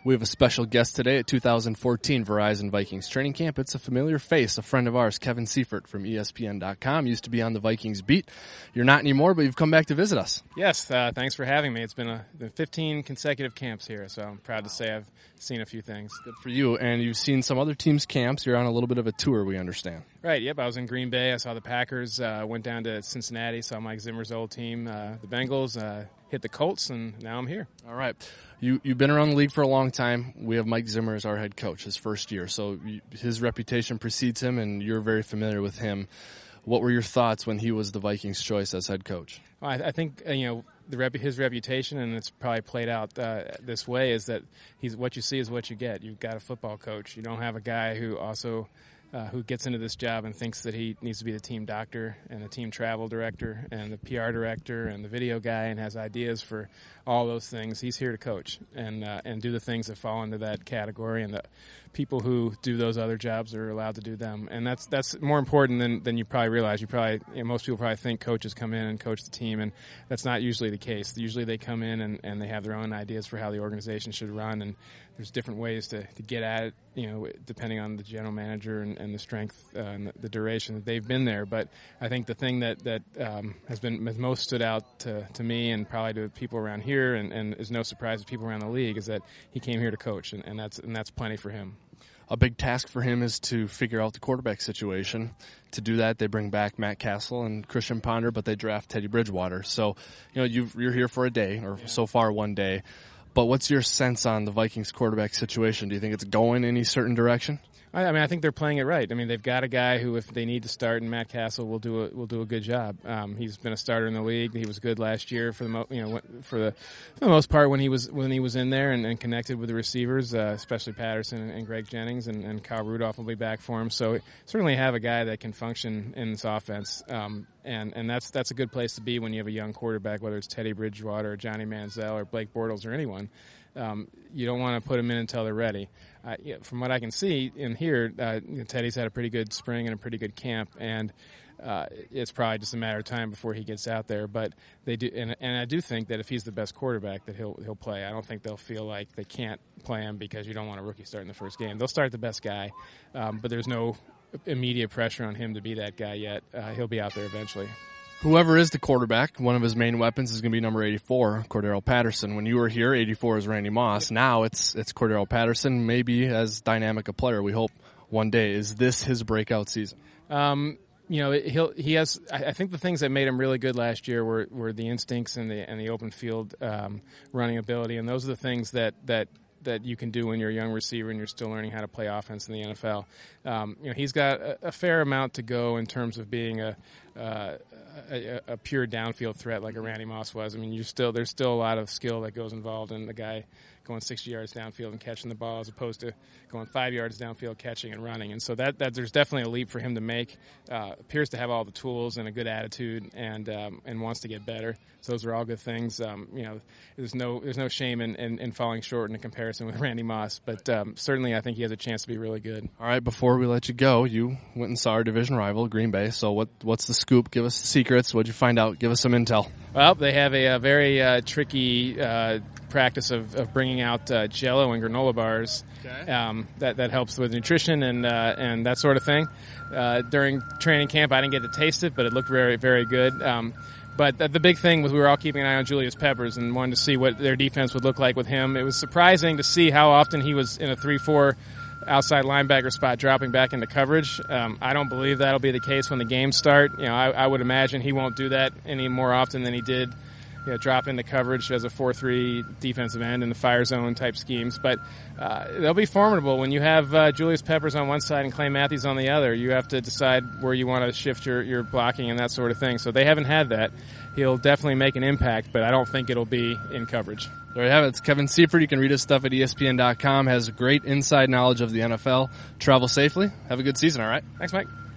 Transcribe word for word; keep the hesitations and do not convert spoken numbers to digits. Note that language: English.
We have a special guest today at two thousand fourteen Verizon Vikings training camp. It's a familiar face, a friend of ours, Kevin Seifert from E S P N dot com. Used to be on the Vikings beat. You're not anymore, but you've come back to visit us. Yes, uh, thanks for having me. It's been, a, been fifteen consecutive camps here, so I'm proud to say I've seen a few things. Good for you. And you've seen some other teams' camps. You're on a little bit of a tour, we understand. Right, yep. I was in Green Bay. I saw the Packers. Uh, went down to Cincinnati, saw Mike Zimmer's old team, uh, the Bengals, uh, hit the Colts, and now I'm here. All right. You, you've been around the league for a long time. We have Mike Zimmer as our head coach, his first year. So you, his reputation precedes him, and you're very familiar with him. What were your thoughts when he was the Vikings' choice as head coach? Well, I, I think, uh, you know, the rep, his reputation, and it's probably played out uh, this way, is that he's what you see is what you get. You've got a football coach. You don't have a guy who also uh, who gets into this job and thinks that he needs to be the team doctor and the team travel director and the P R director and the video guy and has ideas for all those things. He's here to coach and uh, and do the things that fall into that category, and the people who do those other jobs are allowed to do them. And that's that's more important than, than you probably realize. You probably you know, most people probably think coaches come in and coach the team, and that's not usually the case. Usually they come in and, and they have their own ideas for how the organization should run, and there's different ways to, to get at it, you know, depending on the general manager and, and the strength uh, and the, the duration that they've been there. But I think the thing that, that um, has been has most stood out to, to me and probably to people around here, and, and is no surprise to people around the league, is that he came here to coach, and, and that's and that's plenty for him. A big task for him is to figure out the quarterback situation. To do that, they bring back Matt Castle and Christian Ponder, but they draft Teddy Bridgewater. So, you know, you've, you're here for a day, or yeah. so far one day. But what's your sense on the Vikings quarterback situation? Do you think it's going any certain direction? I, I mean, I think they're playing it right. I mean, they've got a guy who, if they need to start, and Matt Castle will do a will do a good job. Um, he's been a starter in the league. He was good last year for the mo- you know for the for the most part when he was when he was in there and, and connected with the receivers, uh, especially Patterson and, and Greg Jennings, and, and Kyle Rudolph will be back for him. So certainly have a guy that can function in this offense. Um, and and that's that's a good place to be when you have a young quarterback, whether it's Teddy Bridgewater or Johnny Manziel or Blake Bortles or anyone. Um, you don't want to put them in until they're ready. Uh, yeah, from what I can see in here, uh, you know, Teddy's had a pretty good spring and a pretty good camp, and uh, it's probably just a matter of time before he gets out there. But they do, and, and I do think that if he's the best quarterback, that he'll he'll play. I don't think they'll feel like they can't play him because you don't want a rookie starting the first game. They'll start the best guy, um, but there's no immediate pressure on him to be that guy yet. Uh, he'll be out there eventually. Whoever is the quarterback, one of his main weapons is going to be number eighty-four, Cordero Patterson. When you were here, eighty-four is Randy Moss. Now it's it's Cordero Patterson, maybe as dynamic a player. We hope one day. Is this his breakout season? Um, you know, he'll he has. I think the things that made him really good last year were, were the instincts and the and the open field um, running ability, and those are the things that that. that you can do when you're a young receiver and you're still learning how to play offense in the N F L. Um, you know, he's got a, a fair amount to go in terms of being a, uh, a a pure downfield threat like a Randy Moss was. I mean, you still there's still a lot of skill that goes involved in the guy going sixty yards downfield and catching the ball as opposed to going five yards downfield catching and running. And so that, that there's definitely a leap for him to make. Uh, appears to have all the tools and a good attitude and um, and wants to get better. So those are all good things. Um, you know, there's no there's no shame in, in, in falling short in a comparison with Randy Moss, but um, certainly I think he has a chance to be really good. All right, before we let you go, you went and saw our division rival, Green Bay. So what what's the scoop? Give us the secrets. What'd you find out? Give us some intel. Well, they have a, a very uh, tricky uh, practice of, of bringing out uh, Jell-O and granola bars. Okay. Um, that that helps with nutrition and uh, and that sort of thing. Uh, during training camp, I didn't get to taste it, but it looked very very good. Um, But the big thing was we were all keeping an eye on Julius Peppers and wanted to see what their defense would look like with him. It was surprising to see how often he was in a three four outside linebacker spot dropping back into coverage. Um, I don't believe that'll be the case when the games start. You know, I, I would imagine he won't do that any more often than he did, you know, drop into coverage as a four three defensive end in the fire zone type schemes. But uh, they'll be formidable when you have uh, Julius Peppers on one side and Clay Matthews on the other. You have to decide where you want to shift your, your blocking and that sort of thing. So they haven't had that. He'll definitely make an impact, but I don't think it'll be in coverage. There you have it. It's Kevin Seifert. You can read his stuff at E S P N dot com. Has great inside knowledge of the N F L. Travel safely. Have a good season, all right? Thanks, Mike.